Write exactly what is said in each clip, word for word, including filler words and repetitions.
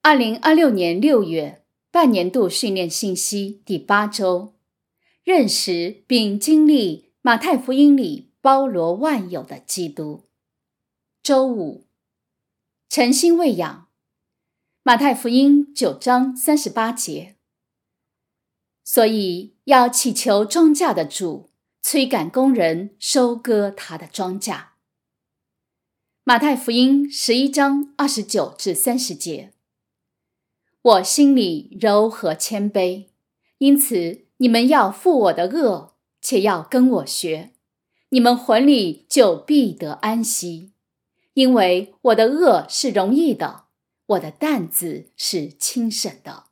二零二六年六月，半年度训练信息第八周，认识并经历马太福音里包罗万有的基督。周五，诚心喂养，马太福音九章三十八节。所以要祈求庄稼的主，催赶工人收割他的庄稼。马太福音十一章二十九至三十节。我心里柔和谦卑，因此你们要负我的恶，且要跟我学，你们魂里就必得安息。因为我的恶是容易的，我的担子是轻省的。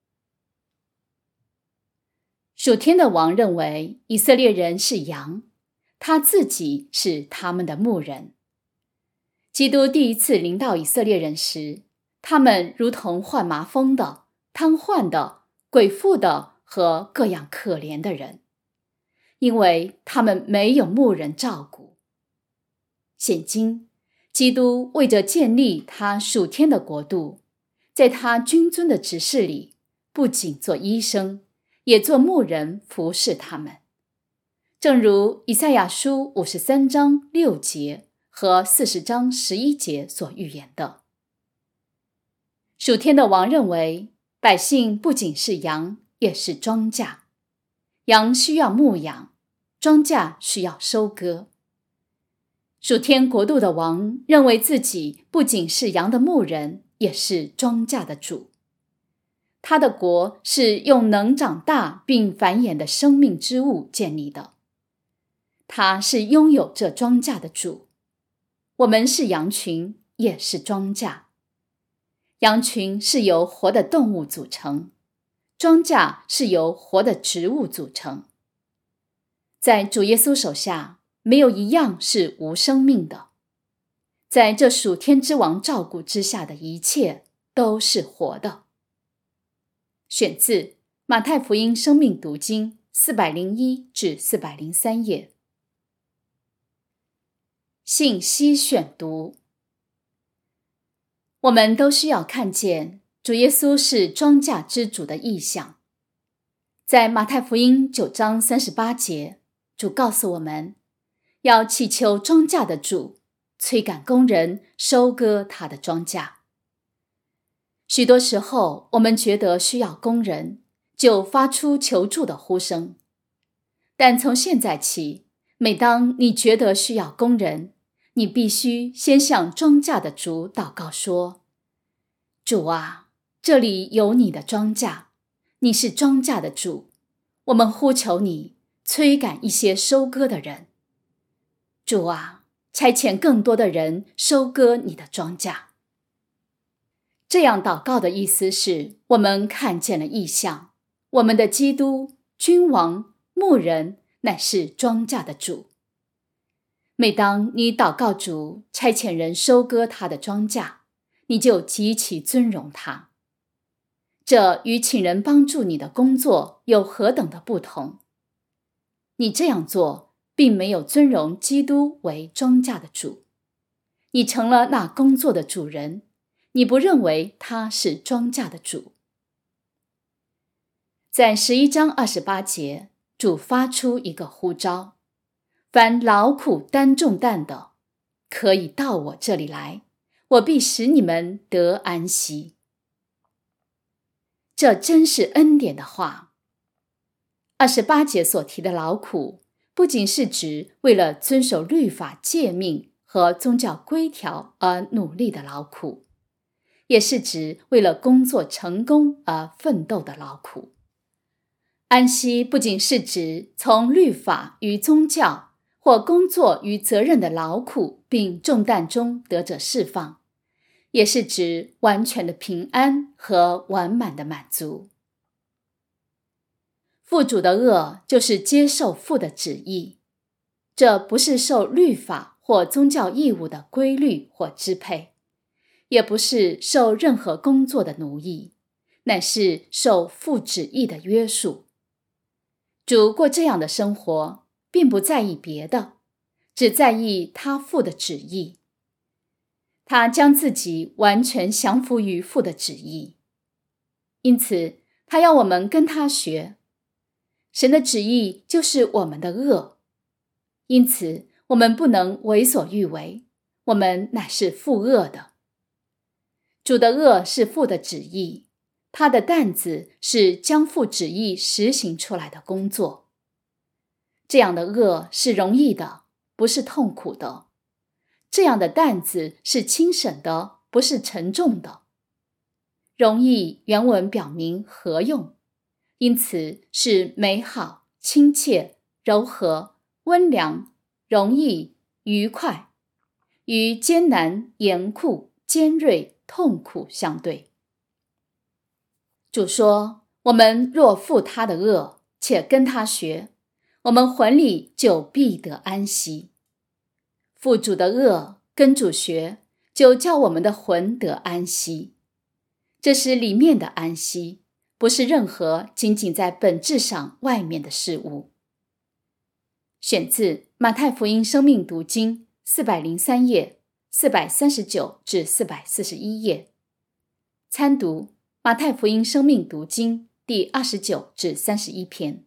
属天的王认为以色列人是羊，他自己是他们的牧人。基督第一次临到以色列人时，他们如同患麻风的、瘫痪的、鬼妇的和各样可怜的人，因为他们没有牧人照顾。现今，基督为着建立他属天的国度，在他君尊的职事里，不仅做医生，也做牧人服侍他们。正如以赛亚书五十三章六节和四十章十一节所预言的。属天的王认为，百姓不仅是羊，也是庄稼。羊需要牧养，庄稼需要收割。属天国度的王认为自己不仅是羊的牧人，也是庄稼的主。他的国是用能长大并繁衍的生命之物建立的。他是拥有这庄稼的主。我们是羊群，也是庄稼。羊群是由活的动物组成，庄稼是由活的植物组成。在主耶稣手下，没有一样是无生命的。在这属天之王照顾之下的一切都是活的。选自马太福音生命读经四百零一至四百零三页。信息选读。我们都需要看见主耶稣是庄稼之主的意象。在马太福音九章三十八节，主告诉我们，要祈求庄稼的主，催赶工人收割他的庄稼。许多时候，我们觉得需要工人，就发出求助的呼声。但从现在起，每当你觉得需要工人，你必须先向庄稼的主祷告说，主啊，这里有你的庄稼，你是庄稼的主，我们呼求你，催赶一些收割的人。主啊，差遣更多的人收割你的庄稼。这样祷告的意思是，我们看见了异象，我们的基督、君王、牧人乃是庄稼的主。每当你祷告主差遣人收割他的庄稼，你就极其尊荣他。这与请人帮助你的工作有何等的不同？你这样做并没有尊荣基督为庄稼的主，你成了那工作的主人，你不认为他是庄稼的主。在十一章二十八节，主发出一个呼召，凡劳苦担重担的，可以到我这里来，我必使你们得安息。这真是恩典的话。二十八节所提的劳苦，不仅是指为了遵守律法诫命和宗教规条而努力的劳苦，也是指为了工作成功而奋斗的劳苦。安息不仅是指从律法与宗教或工作与责任的劳苦并重担中得着释放，也是指完全的平安和完满的满足。父主的恶就是接受父的旨意，这不是受律法或宗教义务的规律或支配，也不是受任何工作的奴役，乃是受父旨意的约束。主过这样的生活，并不在意别的，只在意他父的旨意。 他将自己完全降服于父的旨意，因此他要我们跟他学。神的旨意就是我们的恶，因此我们不能为所欲为，我们乃是负恶的。主的恶是父的旨意，他的担子是将父旨意实行出来的工作。这样的恶是容易的，不是痛苦的。这样的担子是轻省的，不是沉重的。容易原文表明合用，因此是美好、亲切、柔和、温良、容易、愉快，与艰难、严酷、尖锐、痛苦相对。主说，我们若负他的恶，且跟他学，我们魂里就必得安息。负主的恶，跟主学，就叫我们的魂得安息。这是里面的安息，不是任何仅仅在本质上外面的事物。选自马太福音生命读经四百零三页四百三十九至四百四十一页，参读马太福音生命读经第二十九至三十一篇。